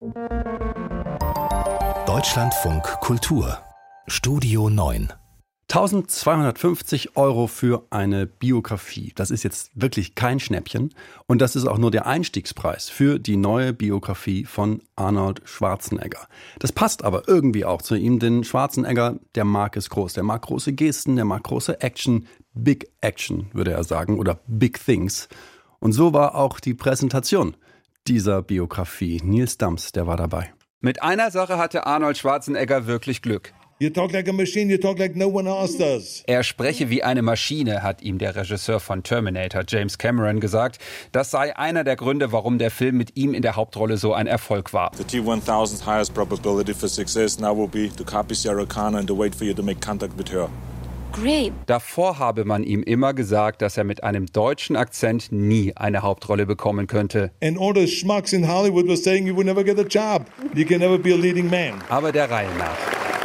Deutschlandfunk Kultur Studio 9 1.250 € für eine Biografie. Das ist jetzt wirklich kein Schnäppchen. Und das ist auch nur der Einstiegspreis für die neue Biografie von Arnold Schwarzenegger. Das passt aber irgendwie auch zu ihm, denn Schwarzenegger, der mag es groß. Der mag große Gesten, der mag große Action. Big Action, würde er sagen, oder Big Things. Und so war auch die Präsentation dieser Biografie. Nils Dams, der war dabei. Mit einer Sache hatte Arnold Schwarzenegger wirklich Glück. You talk like a machine, you talk like no one else does. Er spreche wie eine Maschine, hat ihm der Regisseur von Terminator, James Cameron, gesagt. Das sei einer der Gründe, warum der Film mit ihm in der Hauptrolle so ein Erfolg war. The T-1000's highest probability for success now will be to copy Sarah Connor and to wait for you to make contact with her. Great. Davor habe man ihm immer gesagt, dass er mit einem deutschen Akzent nie eine Hauptrolle bekommen könnte. And all the schmucks in Hollywood were saying you would never get a job. You can never be a leading man. Aber der Reihe nach.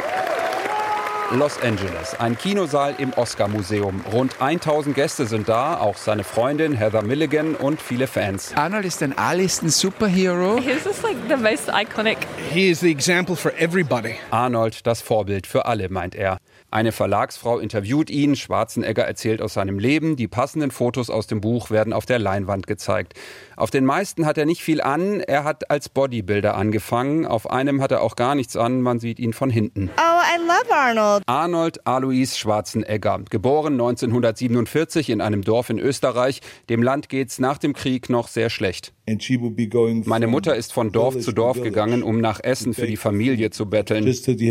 Los Angeles, ein Kinosaal im Oscar-Museum. Rund 1000 Gäste sind da, auch seine Freundin Heather Milligan und viele Fans. Arnold ist ein A-Listen-Superhero. He's just like the most iconic. He is the example for everybody. Arnold, das Vorbild für alle, meint er. Eine Verlagsfrau interviewt ihn, Schwarzenegger erzählt aus seinem Leben, die passenden Fotos aus dem Buch werden auf der Leinwand gezeigt. Auf den meisten hat er nicht viel an, er hat als Bodybuilder angefangen, auf einem hat er auch gar nichts an, man sieht ihn von hinten. Oh, I love Arnold. Arnold Alois Schwarzenegger, geboren 1947 in einem Dorf in Österreich. Dem Land geht's nach dem Krieg noch sehr schlecht. Meine Mutter ist von Dorf zu Dorf gegangen, um nach Essen für die Familie zu betteln.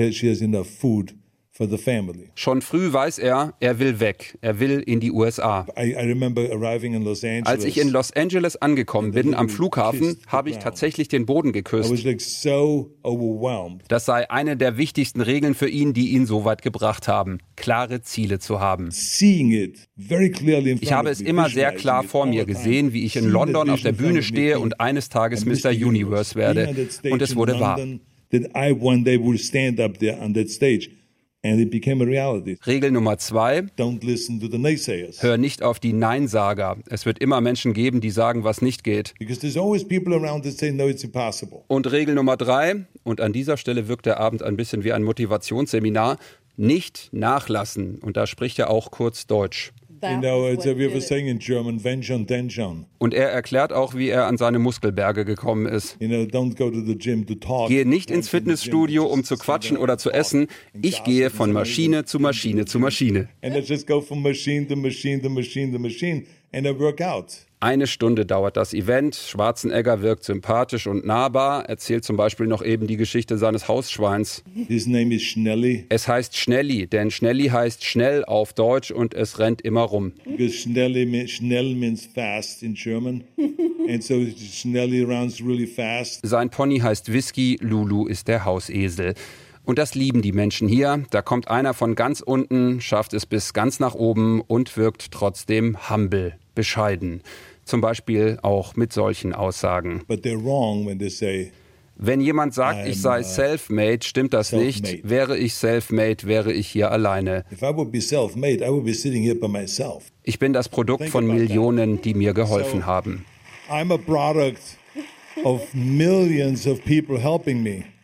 Schon früh weiß er will weg. Er will in die USA. Als ich in Los Angeles angekommen bin, am Flughafen, habe ich tatsächlich den Boden geküsst. Das sei eine der wichtigsten Regeln für ihn, die ihn so weit gebracht haben. Klare Ziele zu haben. Ich habe es immer sehr klar vor mir gesehen, wie ich in London auf der Bühne stehe und eines Tages Mr. Universe werde. Und es wurde wahr. Regel Nummer 2. Hör nicht auf die Neinsager. Es wird immer Menschen geben, die sagen, was nicht geht. Und Regel Nummer 3, und an dieser Stelle wirkt der Abend ein bisschen wie ein Motivationsseminar, nicht nachlassen. Und da spricht er auch kurz Deutsch. Und er erklärt auch, wie er an seine Muskelberge gekommen ist. Gehe nicht ins Fitnessstudio, um zu quatschen oder zu essen. Ich gehe von Maschine zu Maschine zu Maschine. Eine Stunde dauert das Event. Schwarzenegger wirkt sympathisch und nahbar, erzählt zum Beispiel noch eben die Geschichte seines Hausschweins. Es heißt Schnelli, denn Schnelli heißt schnell auf Deutsch und es rennt immer rum. Schnell means fast in German. And so Schnelli runs really fast. Sein Pony heißt Whisky, Lulu ist der Hausesel. Und das lieben die Menschen hier. Da kommt einer von ganz unten, schafft es bis ganz nach oben und wirkt trotzdem humble, bescheiden. Zum Beispiel auch mit solchen Aussagen. Wenn jemand sagt, ich sei self-made, stimmt das nicht. Wäre ich self-made, wäre ich hier alleine. Ich bin das Produkt von Millionen, die mir geholfen haben. I'm a product of millions of people helping me.